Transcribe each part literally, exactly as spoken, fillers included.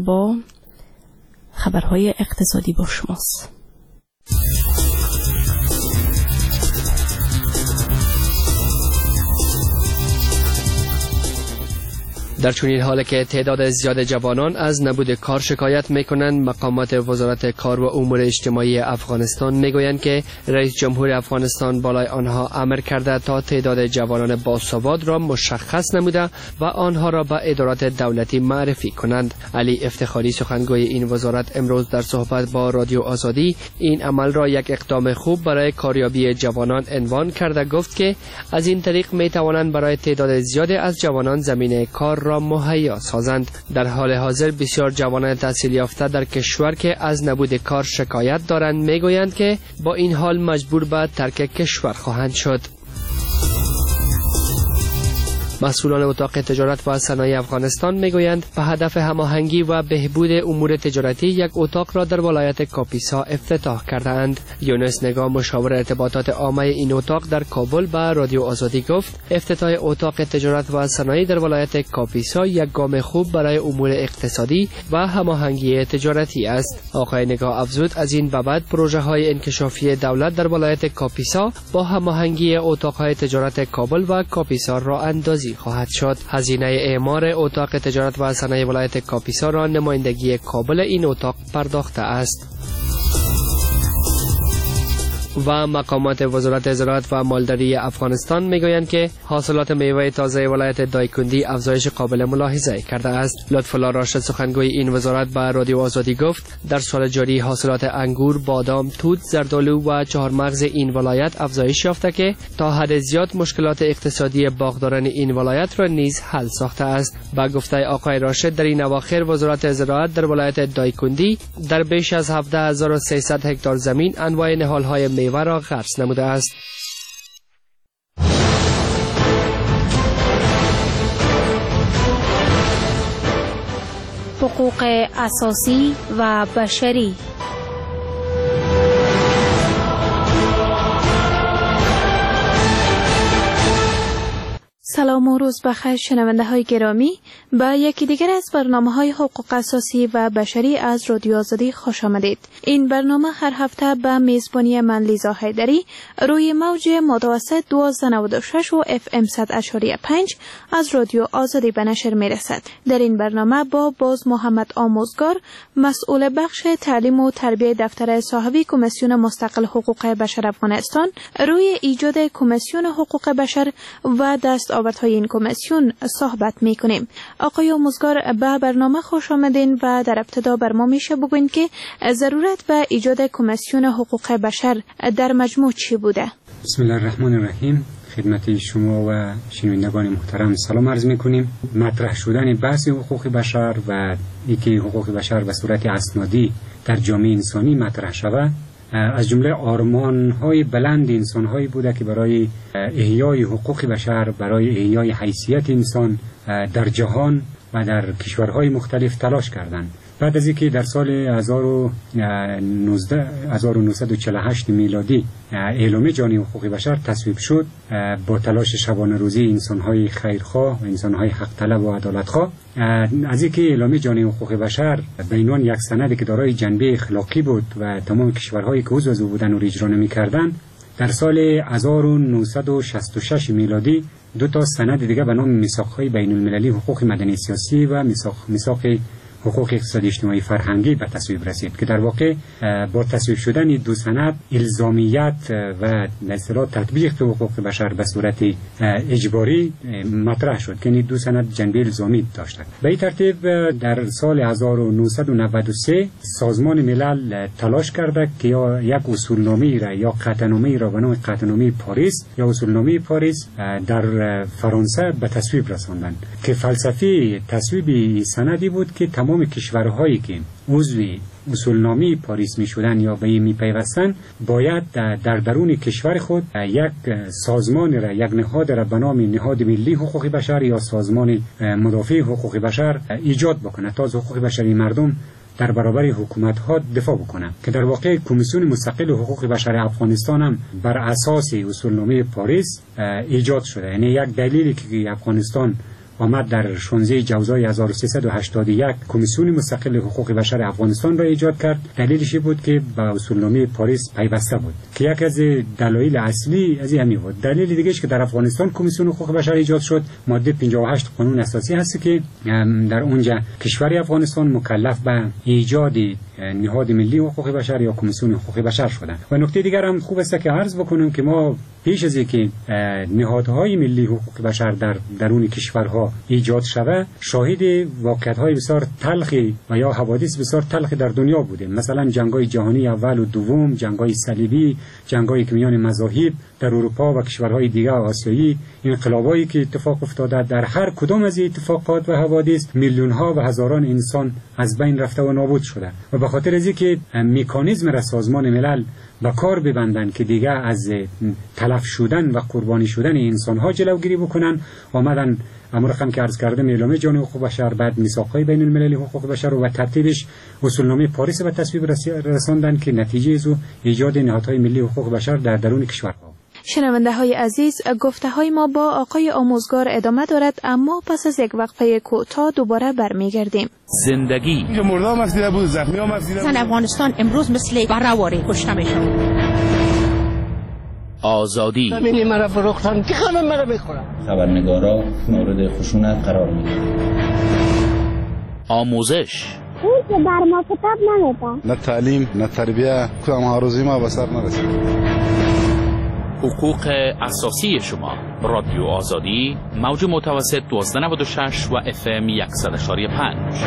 با خبرهای اقتصادی با شماست. در چنین حال که تعداد زیاد جوانان از نبود کار شکایت میکنند، مقامات وزارت کار و امور اجتماعی افغانستان میگویند که رئیس جمهور افغانستان بالای آنها امر کرده تا تعداد جوانان باسواد را مشخص نموده و آنها را به ادارات دولتی معرفی کنند. علی افتخاری سخنگوی این وزارت امروز در صحبت با رادیو آزادی این عمل را یک اقدام خوب برای کاریابی جوانان عنوان کرده گفت که از این طریق می توانند برای تعداد زیادی از جوانان زمینه کار را مهیا سازند. در حال حاضر بسیار جوانان تحصیل یافته در کشور که از نبود کار شکایت دارند میگویند که با این حال مجبور به ترک کشور خواهند شد. مسئولان اتاق تجارت و صنایع افغانستان میگویند به هدف هماهنگی و بهبود امور تجارتی یک اتاق را در ولایت کاپیسا افتتاح کردند. یونس نگاه، مشاور ارتباطات عامه این اتاق، در کابل به رادیو آزادی گفت افتتاح اتاق تجارت و صنایع در ولایت کاپیسا یک گام خوب برای امور اقتصادی و هماهنگی تجارتی است. آقای نگاه افزود از این به بعد پروژه های انکشافی دولت در ولایت کاپیسا با هماهنگی اتاق های تجارت کابل و کاپیسا را اندازی خواهد شد. هزینه اعمار اتاق تجارت و صنایع ولایت کاپیسا را نمایندگی کابل این اتاق پرداخته است. و مقامات وزارت زراعت و مالداری افغانستان میگویند که حاصلات میوه تازه ولایت دایکندی افزایش قابل ملاحظه کرده است. لطف‌الله راشد سخنگوی این وزارت به رادیو آزادی گفت در سال جاری حاصلات انگور، بادام، توت، زردآلو و چهارمغز این ولایت افزایش یافته که تا حد زیاد مشکلات اقتصادی باغداران این ولایت را نیز حل ساخته است. با گفته آقای راشد در این اواخر وزارت زراعت در ولایت دایکندی در بیش از هفده هزار و سیصد هکتار زمین انواع نهال‌های میوه را غرس نموده است. حقوق اساسی و بشری. سلام و روز بخیر شنونده های گرامی، به یکی دیگر از برنامه های حقوق اساسی و بشری از رادیو آزادی خوش آمدید. این برنامه هر هفته به میزبانی من لیزا حیدری روی موج متوسط دوازده نود و شش و اف ام صد اشاری پنج از رادیو آزادی به نشر می رسد. در این برنامه با باز محمد آموزگار، مسئول بخش تعلیم و تربیه دفتر صاحبی کمیسیون مستقل حقوق بشر افغانستان روی ایجاد کمیسیون حقوق بشر و دست های این کمیسیون صحبت می کنیم. آقای آموزگار به برنامه خوش آمدین و در ابتدا بر ما میشه بگوین که ضرورت به ایجاد کمیسیون حقوق بشر در مجموع چی بوده؟ بسم الله الرحمن الرحیم. خدمت شما و شنوندگان محترم سلام عرض می کنیم. مطرح شدن بحث حقوق بشر و اینکه حقوق بشر به صورت اسنادی در جامعه انسانی مطرح شود از جمله آرمان‌های بلند انسان‌هایی بوده که برای احیای حقوق بشر، برای احیای حیثیت انسان در جهان و در کشورهای مختلف تلاش کردند. بعد از اینکه در سال هزار و نهصد و چهل و هشت میلادی اعلامیه جهانی حقوق بشر تصویب شد، با تلاش شبانه روزی انسان‌های خیرخواه و انسان‌های حق طلب و عدالتخواه، از اینکه اعلامیه جهانی حقوق بشر به عنوان یک سند که دارای جنبه اخلاقی بود و تمام کشورهایی که عضو از او بودند و اجرا نمی‌کردند، در سال هزار و نهصد و شصت و شش میلادی دو تا سند دیگه به نام میثاق‌های بین‌المللی حقوق مدنی سیاسی و میثاق میثاق حقوق اقتصادی اجتماعی فرهنگی به تصویب رسید که در واقع با تصویب شدن دو سند الزامیت و به اصطلاح تطبیق حقوق بشر به صورت اجباری مطرح شد که این دو سند جنبه الزامی داشتند. به این ترتیب در سال هزار و نهصد و نود و سه سازمان ملل تلاش کرده که یا یک اصولنامه را یا قطعنامه را به نام قطعنامه پاریس یا اصولنامه پاریس در فرانسه به تصویب رساندند که فلسفه تصویب سندی بود که تمام کشورهایی که عضو اصولنامه پاریس می شدن یا به این می پیوستن باید در درون کشور خود یک سازمان را، یک نهاد را به نام نهاد ملی حقوق بشر یا سازمان مدافع حقوق بشر ایجاد بکنه تا از حقوق بشری مردم در برابر حکومت ها دفاع بکنه که در واقع کمیسیون مستقل حقوق بشر افغانستان هم بر اساس اصولنامه پاریس ایجاد شده. یعنی یک دلیلی که افغانستان آمد در شانزده جوزای هزار و سیصد و هشتاد و یک کمیسیون مستقل حقوق بشر افغانستان را ایجاد کرد. دلیلش بود که به اصولنامه پاریس پیوسته بود که یک از دلایل اصلی از همین بود. دلیل دیگه که در افغانستان کمیسیون حقوق بشر ایجاد شد ماده پنجاه و هشت قانون اساسی هست که در اونجا کشور افغانستان مکلف به ایجاد نهاد ملی حقوق بشر یا کمیسیون حقوق بشر شدند. و نکته دیگر هم خوب است که عرض بکنم که ما پیش از اینکه نهادهای ملی حقوق بشر در درون کشورها ایجاد شود شاهد واقعیت‌های بسیار تلخی و یا حوادث بسیار تلخی در دنیا بودیم. مثلا جنگ‌های جهانی اول و دوم، جنگ‌های صلیبی، جنگ‌های که میان مذاهب در اروپا و کشورهای دیگر آسیایی، انقلابایی که اتفاق افتاده. در هر کدام از این اتفاقات و حوادث میلیون‌ها و هزاران انسان از بین رفته و نابود شده و به خاطر از اینکه مکانیزم را سازمان ملل به کار ببندن که دیگه از تلف شدن و قربانی شدن انسان‌ها جلوگیری بکنن، آمدن امر رقم که عرض کردم اعلامیه جهانی حقوق بشر، بعد میثاق‌های بین المللی حقوق بشر و ترتیبش اصولنامه پاریس به تصویب رساندن که نتیجه از ایجاد نهادهای ملی حقوق بشر در درون کشورها. شنونده های عزیز، گفته های ما با آقای آموزگار ادامه دارد، اما پس از یک وقفه کوتاه دوباره برمیگردیم. زندگی مردم هم دیده بود، زخمی هم دیده بود. افغانستان امروز مثل برآوری کشته میشن. آزادی ببینی مرا فروختن که همه مرا میخورن. خبرنگارا مورد خشونت قرار میگیرن. آموزش اون که در ما کتاب نمیدن. نه تعلیم نه تربیه، کدام هاروزی ما به سر نرسید. حقوق اساسی شما. رادیو آزادی، موج متوسط دوازده نود و شش و اف ام صد و پنج.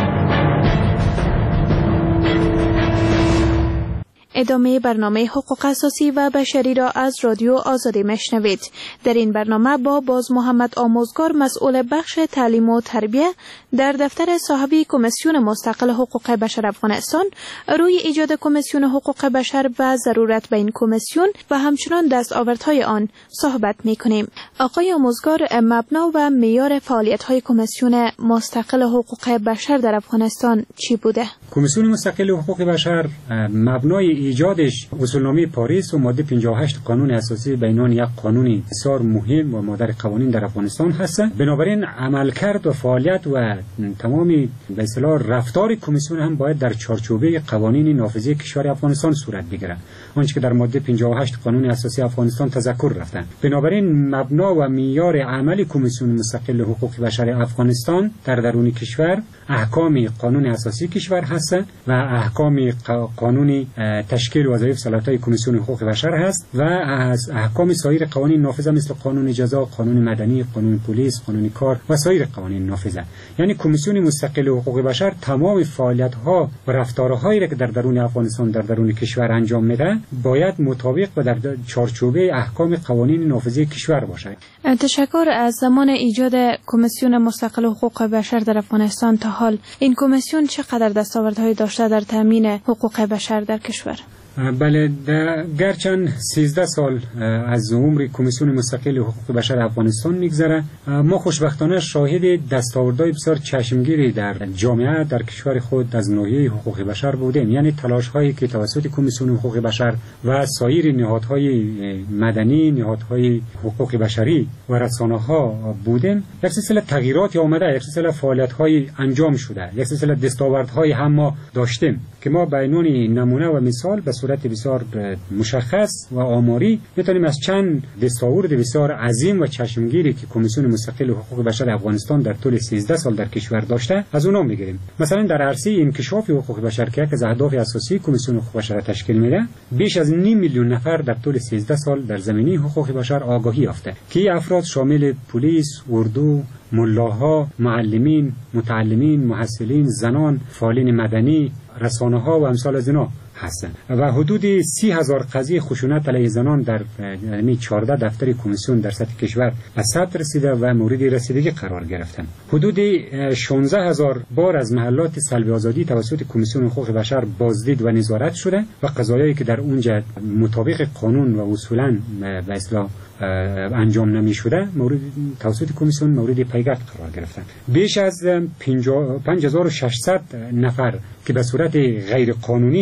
ادامه برنامه حقوق اساسی و بشری را از رادیو آزادی میشنوید. در این برنامه با باز محمد آموزگار، مسئول بخش تعلیم و تربیه در دفتر صاحبی کمیسیون مستقل حقوق بشر افغانستان، روی ایجاد کمیسیون حقوق بشر و ضرورت به این کمیسیون و همچنان دستاوردهای آن صحبت میکنیم. آقای آموزگار، مبنا و معیار فعالیت‌های کمیسیون مستقل حقوق بشر در افغانستان چی بوده؟ کمیسیون مستقل حقوق بشر مبنای ایجادش اصولنامه پاریس و ماده پنجاه و هشت قانون اساسی بینان یک قانونی بسیار مهم و مادر قوانین در افغانستان هست. بنابراین عملکرد و فعالیت و تمام به اصطلاح رفتار کمیسیون هم باید در چارچوبه قوانین نافذه کشور افغانستان صورت بگیرد، آنچه که در ماده پنجاه و هشت قانون اساسی افغانستان تذکر رفتن. بنابراین مبنا و معیار عمل کمیسیون مستقل حقوق بشر افغانستان در درون کشور احکام قانون اساسی کشور هست و احکام قانون تشکیل وظایف صلاحیت‌های کمیسیون حقوق بشر هست و از احکام سایر قوانین نافذه مثل قانون جزا، قانون مدنی، قانون پلیس، قانون کار و سایر قوانین نافذه. یعنی کمیسیون مستقل حقوق بشر تمام فعالیت‌ها و رفتارهایی را که در درون افغانستان در درون کشور انجام میده باید مطابق و در چارچوبه احکام قوانین نافذه کشور باشه. تشکر. از زمان ایجاد کمیسیون مستقل حقوق بشر در افغانستان تا حال این کمیسیون چقدر دستاوردهای داشته در تامین حقوق بشر در کشور؟ بله، گرچند سیزده سال از عمر کمیسیون مستقل حقوق بشر افغانستان میگذره، ما خوشبختانه شاهد دستاوردهای بسیار چشمگیری در جامعه در کشور خود از ناحیه حقوق بشر بودیم. یعنی تلاش هایی که توسط کمیسیون حقوق بشر و سایر نهادهای مدنی، نهادهای حقوق بشری و رسانه ها بودیم، یک سلسله تغییرات آمده، یک سلسله فعالیت های انجام شده، یک سلسله دستاوردهای هم ما داشتیم که ما به عنوان نمونه و مثال به صورت بسیار مشخص و آماری میتونیم از چند دستاورد بسیار عظیم و چشمگیری که کمیسیون مستقل حقوق بشر افغانستان در طول سیزده سال در کشور داشته از اونها میگیریم. مثلا در عرصه انکشاف حقوق بشر که یک از اهداف اساسی کمیسیون حقوق بشر تشکیل میده، بیش از نیم میلیون نفر در طول سیزده سال در زمینه حقوق بشر آگاهی یافته که افراد شامل پلیس، اردو، ملاها، معلمین، متعلمین، محصلین، زنان، فعالین مدنی، رسانه ها و امثال از اینا هستند و حدود سی هزار قضیه خشونت علیه زنان در یعنی چهارده دفتر کمیسیون در سطح کشور به ثبت رسیده و مورد رسیدگی قرار گرفتن. حدود شانزده هزار بار از محلات سلب آزادی توسط کمیسیون حقوق بشر بازدید و نظارت شده و قضایایی که در اونجا مطابق قانون و اصولا به اصطلاح انجام نمی شده مورد توسط کمیسیون مورد پیگرد قرار گرفتن. بیش از پنج هزار و ششصد نفر که به صورت غیر قانونی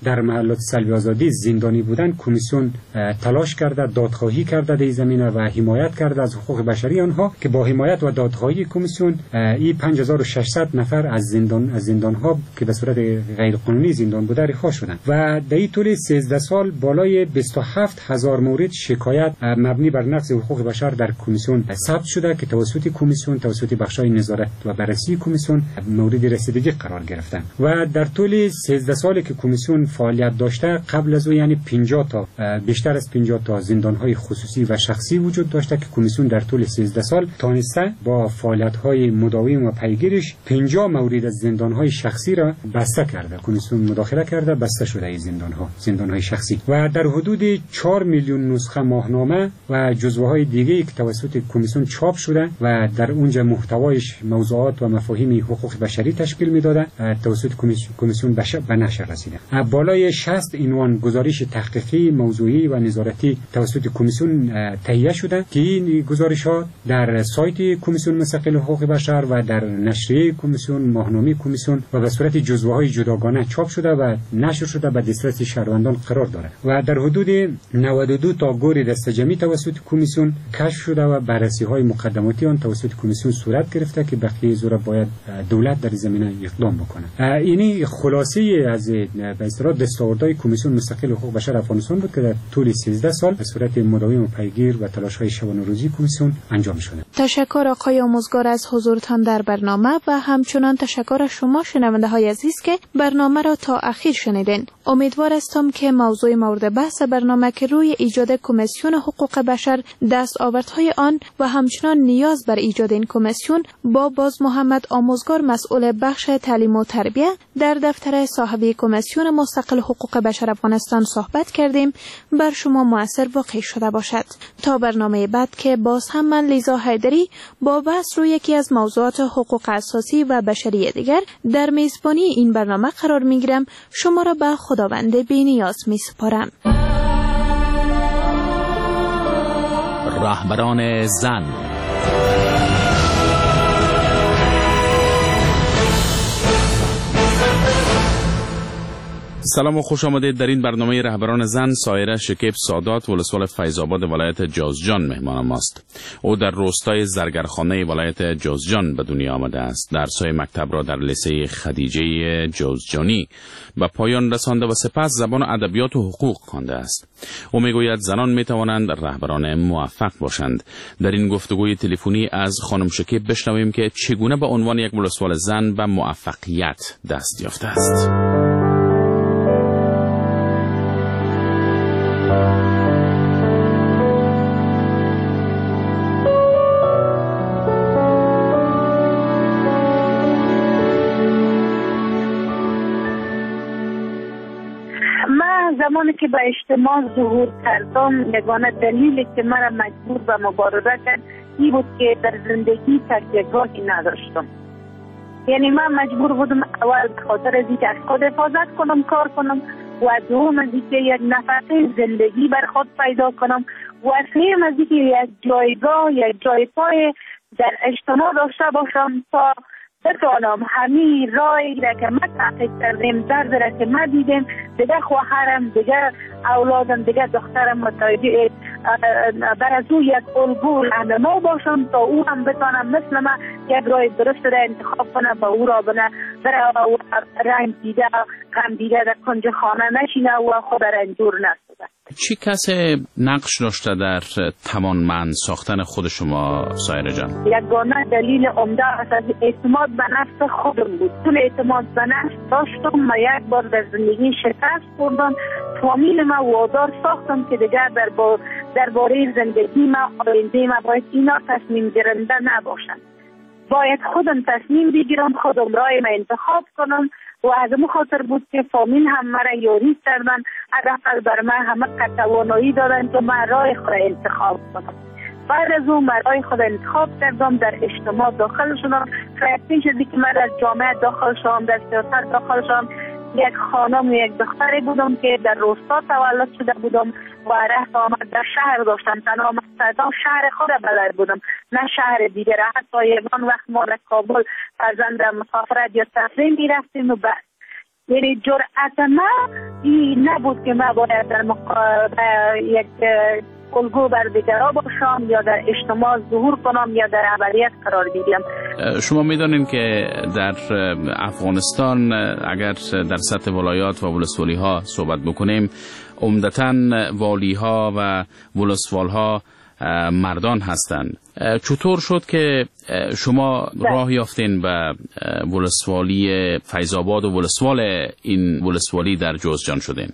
در محلات سلب آزادی زندانی بودند، کمیسیون تلاش کرده، دادخواهی کرده در زمینه و حمایت کرده از حقوق بشری آنها که با حمایت و دادخواهی کمیسیون این پنج هزار و ششصد نفر از زندان از زندان ها که به صورت غیر قانونی زندان بوده رها شدند و در این طول سیزده سال بالای بیست و هفت هزار مورد شکایت مبنی بر نقض حقوق بشر در کمیسیون ثبت شده که توسط کمیسیون توسط بخش‌های نظارت و بررسی کمیسیون مورد رسیدگی قرار گرفتند و در طول سیزده سالی که کمیسیون فعالیت داشته قبل از او یعنی پنجاه تا بیشتر از پنجاه تا زندان‌های خصوصی و شخصی وجود داشته که کمیسیون در طول سیزده سال تانسته با فعالیت‌های مداوم و پیگیرش پنجاه مورد از زندان‌های شخصی را بسته کرده. کمیسیون مداخله کرده، بسته شده این زندان‌ها زندان‌های شخصی و در حدود چهار میلیون نسخه ماهنامه و جزوه‌های دیگه‌ای که توسط کمیسیون چاپ شده و در اونجا محتوایش موضوعات و مفاهیم حقوق بشری تشکیل می‌داده توسط کمیسیون به نشر رسیده. بالای شصت عنوان گزارش تحقیقی، موضوعی و نظارتی توسط کمیسیون تهیه شده که این گزارش‌ها در سایت کمیسیون مستقل حقوق بشر و در نشریه کمیسیون، ماهنامه کمیسیون و به صورت جزوه‌های جداگانه چاپ شده و نشر شده به دسترس شهروندان قرار دارد و در حدود نود و دو تا گور دستجمعی توسط کمیسیون کشف شده و بررسی‌های مقدماتی آن توسط کمیسیون صورت گرفته که بقیه زورا باید دولت در زمینه اقدام بکنه. اینی خلاصه از به اصطلاح دستاوردهای کمیسیون مستقل حقوق بشر افغانستان بود که در طول سیزده سال به صورت مداوم و پیگیر و تلاش‌های شبانه روزی کمیسیون انجام شده. تشکر آقای آموزگار از حضورتان در برنامه و همچنان تشکر شما شنونده‌های عزیز که برنامه را تا اخیر شنیدین. امیدوار هستم که موضوع مورد بحث برنامه که روی ایجاد کمیسیون حقوق بشر، دستاوردهای آن و همچنان نیاز بر ایجاد این کمیسیون با باز محمد آموزگار مسئول بخش تعلیم و تربیت در دفتر صاحبی کمیسیون مستقل حقوق بشر افغانستان صحبت کردیم بر شما مؤثر واقع شده باشد. تا برنامه بعد که باز هم من لیزا حیدری با بحث روی یکی از موضوعات حقوق اساسی و بشری دیگر در میزبانی این برنامه قرار میگیرم. شما را به خداوند بی‌نیاز میسپارم. رهبران زن. سلام و خوش آمدید. در این برنامه رهبران زن سایره شکیب سادات ولسوال فیض‌آباد ولایت جوزجان مهمان ماست. او در روستای زرگرخانه ولایت جوزجان به دنیا آمده است. درس‌های مکتب را در لیسه خدیجه جوزجانی به پایان رسانده و سپس زبان و ادبیات و حقوق خوانده است. او میگوید زنان میتوانند رهبران موفق باشند. در این گفتگوی تلفنی از خانم شکیب بشنویم که چگونه به عنوان یک ولسوال زن به موفقیت دست یافته است. زمانی که به اجتماع ظهور کردم یگانه دلیلی که مرا مجبور به مبارزه کرد این بود که در زندگی تکیه‌گاهی نداشتم. یعنی من مجبور بودم اول به خاطر از اینکه از خود حفاظت کنم کار کنم و دوم از اینکه یک نفقه زندگی بر خود پیدا کنم و سوم از اینکه یک جایگاه یک جای پای در اجتماع داشته باشم تا بتوانم همین رای را که من تحقیق کردیم، درد را که من دیدیم، دیگه خواهرم، دیگه اولادم، دیگه دخترم متوجه بر از او یک الگو راهنما باشم تا او هم بتوانم مثل من یک رای درست را انتخاب کنه و او را بنا برای رنگ دیده غم دیده در کنج خانه نشینه و خود رنجور نسازه. چی کسی نقش داشته در توانمند ساختن خود شما سایره جان؟ یگانه دلیل عمده از اعتماد به نفس خودم بود. چون اعتماد به نفس داشتم و یک بار در زندگی شکست خوردم، فامیل ما وادار ساختم که دیگر در با درباره زندگی ما آینده ما باید اینا تصمیم گیرنده نباشند. باید خودم تصمیم بگیرم، خودم رای ما انتخاب کنم و از اون خاطر بود که فامیل هم مرا یاری کردن، حداقل بر من همه توانایی دادن که من رای خود انتخاب کنم. بعد از اون رای خود انتخاب کردم، در اجتماع داخل شدم. پیش از اینکه من در جامعه داخل شدم، در سیاست داخل شدم، یک خانم و یک دختری بودم که در روستا تولد شده بودم و رفت آمد در شهر داشتم. تنها مقصدم شهر خود بلد بودم، نه شهر دیگر. حتی یکان وقت ما در کابل فرزند مسافرت یا تفریح می رفتیم و بس یعنی جرأت ما این نبود که ما باید در مقابل یک الگو بر دیگرها باشم یا در اجتماع ظهور کنم یا در ابدیت قرار بگیرم. شما میدونین که در افغانستان اگر در سطح ولایات و ولسوالی ها صحبت بکنیم، عمدتاً والی ها و ولسوال ها مردان هستند. چطور شد که شما راه یافتین به ولسوالی فیض آباد و ولسوال این ولسوالی در جوزجان شدین؟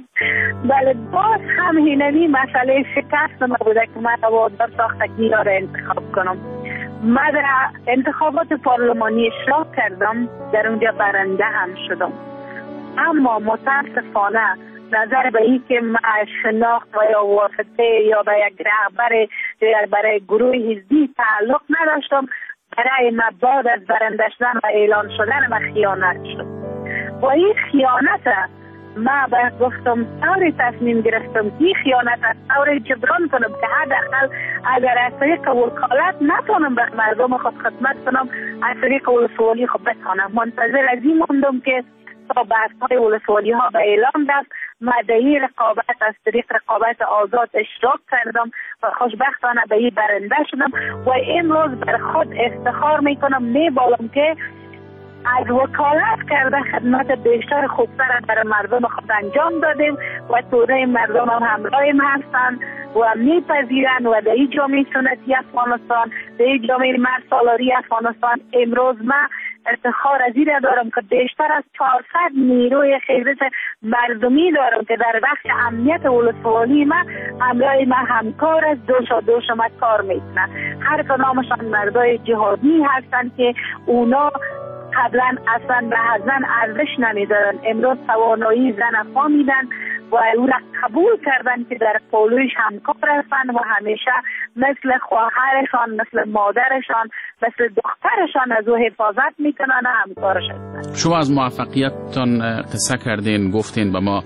بله، باز هم اینمی مسئله شکست ما بوده که من وادار ساختگی را انتخاب کنم. من در انتخابات پارلمانی اشتراک کردم، در اونجا برنده هم شدم، اما متاسفانه نظر به این که من شناخت و یا واسطه یا به یک رهبر یا برای گروه حزبی تعلق نداشتم، برای من بعد از برنده شدن و اعلان شدن من خیانت شد. با این خیانت من باید گفتم طوری تصمیم گرفتم که این خیانت از طوری جبران کنم که حداقل اگر از طریق وکالت نتونم به مردم خود خدمت کنم، از طریق ولسوالی خود بتانم. منتظر از این موندم که تا بحث‌های ولسوالی ها به اعلام رفت. من در این رقابت از طریق رقابت آزاد اشتراک کردم و خوشبختانه به این برنده شدم و امروز بر خود افتخار میکنم، میبالم که از وکالت کرده خدمت بیشتر خوبتر برای مردم خود انجام دادیم و توده مردم هم همراهیم هستند و میپذیرند و در این جامعه سنتی افغانستان، در این جامعه مرد سالاری افغانستان امروز من افتخار از این دارم که بیشتر از چهارصد نیروی خیزش مردمی دارم که در بخش امنیت ولسوالی ما همراه ما همکار از دوش و دوش ما کار میکنن. هر کنامشان مردای جهادی هستند که اونا قبلا اصلا به زن ارزش نمیدارن، امروز توانایی زن افغان میدن و او را قبول کردن که در پولویش همکار هستند و همیشه مثل خواهرشان، مثل مادرشان، مثل دخترشان از او حفاظت میکنن و همکارش هستند. شما از موفقیتتان قصه کردین، گفتین به ما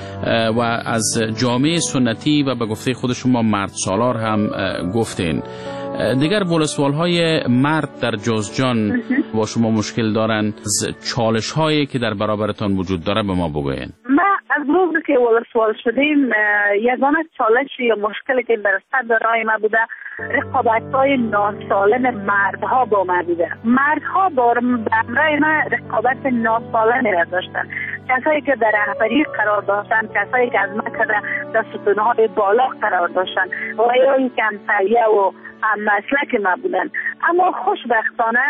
و از جامعه سنتی و به گفته خود شما مرد سالار هم گفتین. دیگر ولسوال های مرد در جوزجان با شما مشکل دارن، چالش هایی که در برابرتان وجود داره به ما بگوین. ما از روزی که ولسوال شدیم یگانه چالش یا مشکلی که در صدر راه ما بوده رقابت های ناسالم مردها با ما بوده. مردها با همراه ما رقابت ناسالم را داشتن، کسایی که در رهبری قرار داشتن، کسایی که از ما در ستونهای بالا قرار داشتن و یا که همسایه و هم مسلک ما بودن. اما خوشبختانه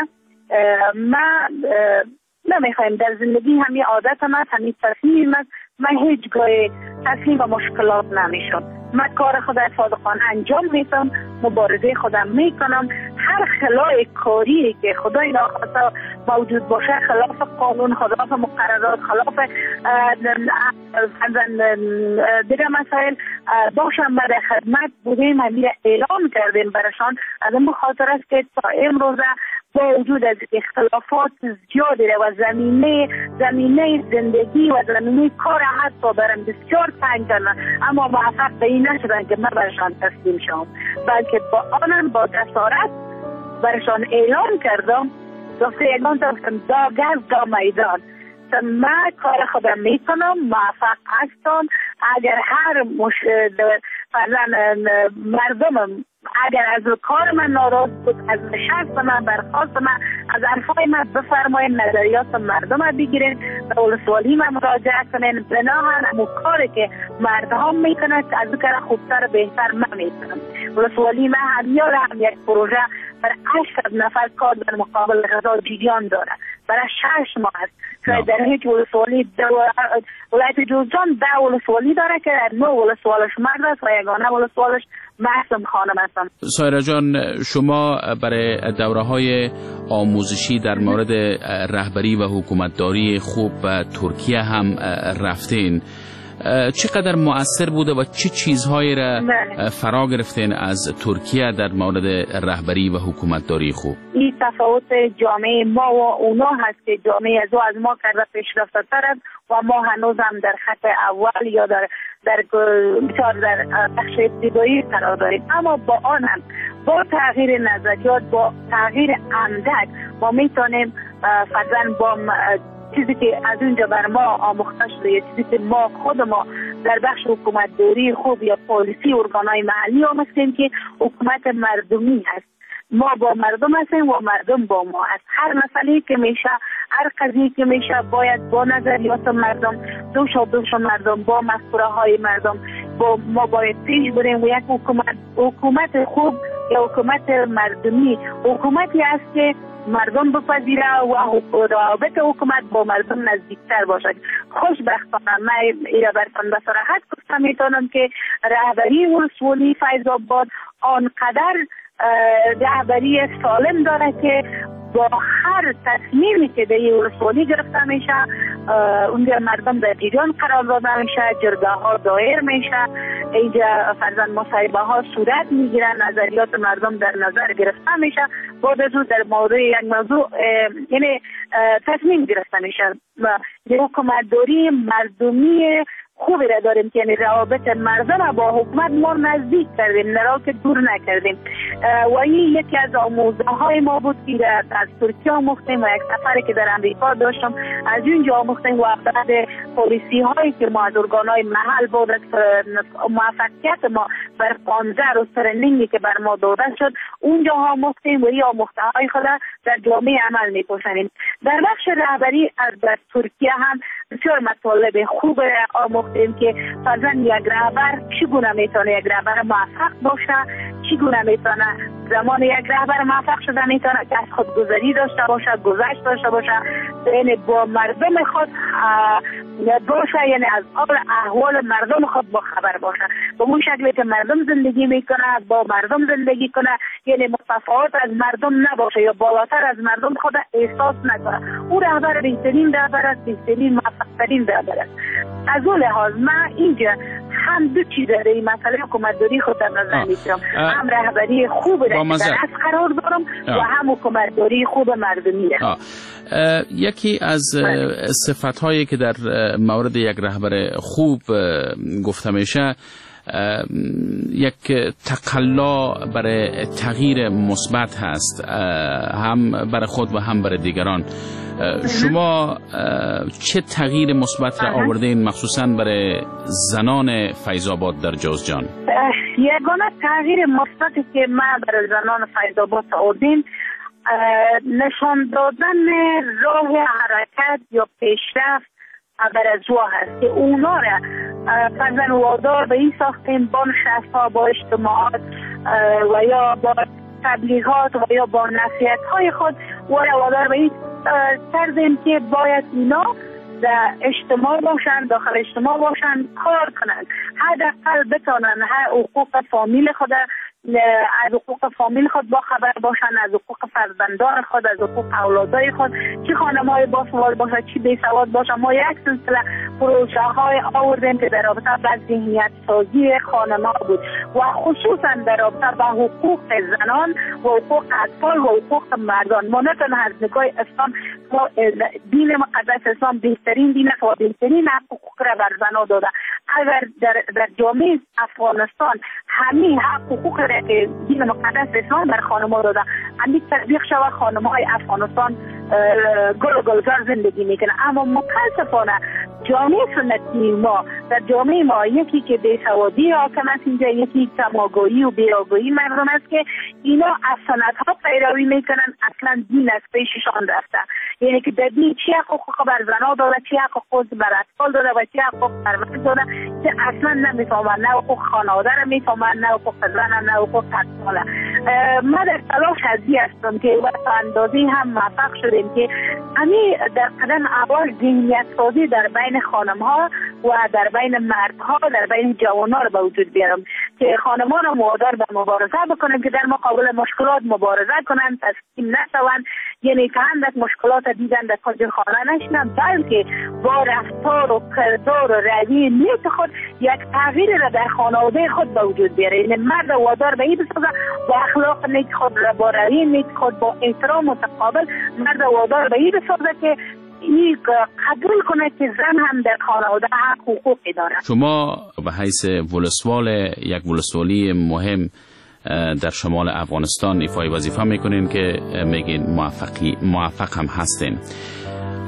ما نمیخوایم در زندگی همین عادت ما همین تصمیم است، من هیچ گاه تسلیم به مشکلات نمیشم. من کار خود صادقانه انجام میدم، مبارزه خودم میکنم. هر خلای کاری که خدای ناخواسته موجود باشه، خلاف قانون، خلاف مقررات، خلاف دیگه مسائل باشم برای خدمت بودیم، همین اعلام کردیم برشان. از این بخاطر است که تا امروزه با وجود از اختلافات زیادی و زمینه زمینه زندگی و زمینه کار حتی برم بسیار تنگ کردن، اما موفق به این نشدن که من برشان تسلیم شدم، بلکه با آنم با جسارت برشان اعلام کردم، گفته اعلام کردم دا گز دا میدان، من کار خودم میکنم، موفق هستم. اگر هر مش... مردمم اگر از کار من ناراض بود، از نشست من، برخواست من، از حرفای من بفرمایید، نظریات مردم رو بگیرین، به ولسوالی من مراجعه کنین، بناهن همون کاری که مردم میکنن که از اون کار خوبتر بهتر من میکنم. ولسوالی من همیاره هم یک پروژه برای هشتصد نفر کار در مقابل غذا جریان داره، برای شش ماه است. شاید در هیچ ولسوالی ولایت جوزجان ده ولسوالی داره که در نو ولسوالش مرد است و یگانه ولسوالش محسن خانم هستم. سایرا جان، شما برای دوره های آموزشی در مورد رهبری و حکومتداری خوب و ترکیه هم رفتین. چقدر مؤثر بوده و چه چیزهایی را فرا گرفتین از ترکیه در مورد رهبری و حکومتداری خوب؟ این تفاوت جامعه ما و اونا هست که جامعه از از ما کرده پیشرفته تر است و ما هنوز هم در خط اول یا در در در بخش ابتدایی قرار داریم. اما با آن هم با تغییر نظریات، با تغییر اندک ما میتونیم فرضاً با چیزی که از اونجا بر ما آموخته شده یا چیزی که ما خود ما در بخش حکومت دوری خوب یا پالیسی ارگانهای محلی آموختیم که حکومت مردمی هست. ما با مردم هستیم و مردم با ما هست. هر مسئله که میشه، هر قضیه که میشه باید با نظریات مردم، دوش و دوش مردم، با مفکوره های مردم با ما باید پیش بریم و یک حکومت حکومت خوب یا حکومت مردمی حکومتی است که مردم بپذیره و روابط حکومت با مردم نزدیکتر باشد. خوشبختانه من ایره برتان به صراحت گفتم میتونم که رهبری ولسوالی فیض آباد آنقدر رهبری سالم داره که با هر تصمیمی که در ولسوالی گرفته میشه اونجا مردم در جریان قرار داده میشه، جرگه ها دایر میشه، اینجا فرزند مصاحبه ها صورت میگیرن، نظریات مردم در نظر گرفته میشه، بعد از اون در مورد یک موضوع یعنی تصمیم گرفته میشه. حکومت دوری مردمی خوبی را داریم که یعنی روابط مردم با حکومت ما نزدیک کردیم، نه که دور نکردیم و این یکی از آموزه های ما بود که از ترکیه آموختیم و یک سفری که در امریکا داشتم از اونجا آموختیم و بعد پالیسی هایی که ما از ارگانهای محل بود موفقیت ما بر پانزده روز ترنینگی که بر ما داده شد اونجا آموختیم و این آموخته های خود در جامعه عمل می‌کنیم. در بخش رهبری از در ترکیه هم بسیار مطالب خوب آموختیم که فرضاً یک رهبر چگونه میتونه یک رهبر موفق باشه، چگونه میتونه زمان یک رهبر موفق شده میتونه که از خودگذری داشته باشه، گذشت داشته باشه، یعنی با مردم خود باشه، یعنی از حال احوال مردم خود با خبر باشه، به اون شکلی که مردم زندگی میکنه با مردم زندگی کنه، یعنی متفاوت از مردم نباشه یا بالاتر از مردم خود احساس نکنه. او رهبر بهترین رهبر است، بهترین موفق‌ترین رهبر است. از اون لحاظ من اینجا هم دو چیز داره این مسئله حکومت دوری خود در نظر میگیرم، هم رهبری خوب را که در از قرار دارم آه. و هم حکومت دوری خوب مردمی را. یکی از صفت‌هایی که در مورد یک رهبر خوب گفته میشه یک تقلا برای تغییر مثبت هست، هم برای خود و هم برای دیگران. شما چه تغییر مثبت را آوردین مخصوصا برای زنان فیض آباد در جوزجان؟ یگانه تغییر مثبتی که من برای زنان فیض آباد آوردیم نشان دادن راه حرکت یا پیشرفت برای زوا هست که اونا را فرزن وادار به این ساختیم با نشست‌ها، با اجتماعات و یا با تبلیغات و یا با نصیحت های خود و وادار به این کردیم که باید اینا در اجتماع باشن، داخل اجتماع باشن، کار کنن، حداقل بتونن حقوق فامیل خود از حقوق فامیل خود با خبر باشن، از حقوق فرزندان خود، از حقوق اولادای خود، چی خانم‌های باسواد باشن، چی بیسواد باشن. ما یک سلسله پروژه های آوردیم که در رابطه با ذهنیت سازی خانم‌ها بود و خصوصا در رابطه با حقوق زنان و حقوق اطفال و حقوق مردان. ما نه تنها از نگاه اسلام، دین مقدس اسلام بهترین دین است و بهترین حقوق را بر زنان داده. اگر در, در جامعه افغانستان همین حقوق را که دین مقدس اسلام بر خانم‌ها داده همین تطبیق شود، خانم‌های افغانستان گل و گلزار زندگی میکنه. اما متاسفانه جامعه سنتی ما در جامعه ما یکی که بیسوادی حاکم است اینجا، یکی کم‌آگاهی و بی‌آگاهی مردم است که اینا از سنت‌ها پیروی میکنن، اصلا دین از پیششان رفته. یعنی که در دین چی حقوق بر زن‌ها داده، چی حقوق بر اطفال داده و چی حقوق بر مرد داده که اصلا نمیفهمن، نه حقوق خانواده را میفهمن، نه حقوق زن، نه حقوق اطفال. ما در تلاش ازی هستم که وقت اندازی هم موفق شدیم که همین در قدم اول ذهنیت سازی در بین خانم‌ها و در بین مردها، در بین جوان‌ها را به وجود بیارم که خانم‌ها را وادار به مبارزه بکنیم که در مقابل مشکلات مبارزه کنند، تسلیم نشوند، یعنی که اندک مشکلات دیدن در کج خانه نشنن، بلکه با رفتار و کردار و رویه نیت خود یک تغییر را در خانواده خود به وجود بیاره. یعنی مرد وادار به این بسازه با اخلاق نیک خود را، با رویه نیک خود، با احترام متقابل مرد وادار به این بسازه که این قبول کنه که زن هم در خانواده حق و حقوقی داره. شما به حیث ولسوال یک ولسوالی مهم در شمال افغانستان ایفای وظیفه میکنین که میگین موفقی موفق هم هستین.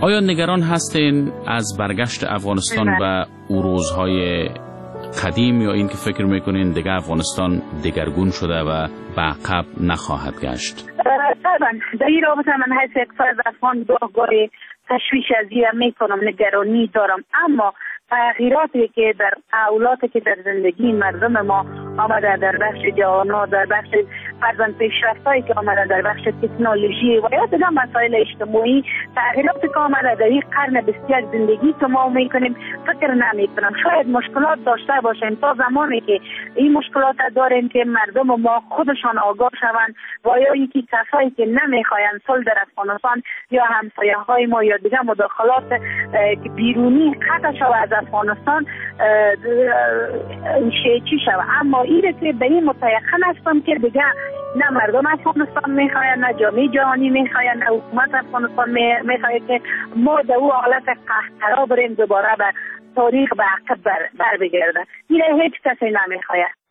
آیا نگران هستین از برگشت افغانستان و او روزهای قدیم، یا این که فکر میکنین دیگه افغانستان دگرگون شده و به عقب نخواهد گشت؟ طبعا در این رابطه من حیث یک فرد افغان گاهی تشویش از این میکنم، نگرانی دارم، اما تغییراتی که در اولاتی که در زندگی مردم ما آمده، در بخش جوانا، در بخش فرزن پیشرفتایی که آمده، در بخش تکنولوژی و یا دیگر مسائل اجتماعی، تغییراتی که آمده در این قرن بیست و یک زندگی که ما میکنیم فکر نمی کنم. شاید مشکلات داشته باشیم تا زمانی که این مشکلات داریم که مردم ما خودشان آگاه شوند و یا یکی کسایی که نمیخواین صلح در افغانستان یا همسایه های ما یا دیگر مداخلات بیرونی قطع شود از افغانستان چی شود. اما این که به این متیقن هستم که دیگه نه مردم افغانستان میخواین، نه جامعه جهانی میخواین، نه حکومت افغانستان میخواین که ما در او حالت قهقرا بریم دوباره به تاریخ به عقب بر, بر بگرده. این هیچ کسی نمیخواید.